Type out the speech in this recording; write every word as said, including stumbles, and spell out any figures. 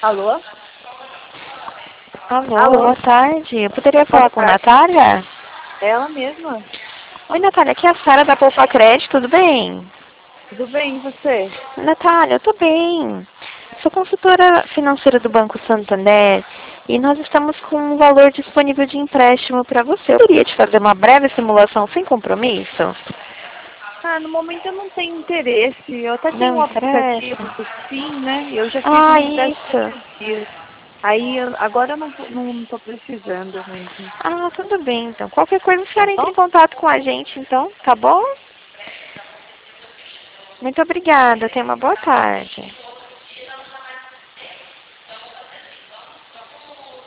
Alô? Alô, Alô? boa tarde. Eu poderia Boa falar com a tarde. Natália? Ela mesma. Oi, Natália, aqui é a Sara da Poupa Crédito, tudo bem? Tudo bem, e você? Natália, eu tô bem. Sou consultora financeira do Banco Santander e nós estamos com um valor disponível de empréstimo para você. Eu queria te fazer uma breve simulação sem compromisso. Ah, no momento eu não tenho interesse. Eu até tenho Não um aplicativo interessa? do Sim, né? Eu já fiz um Ah, empréstimo isso. esses dias. Aí, eu- agora eu não, tô- não tô precisando mesmo. Ah, tudo bem, então. Qualquer coisa, a Tá senhora entre em bom? contato com a gente, então, tá bom? Muito obrigada. Tenha uma boa tarde.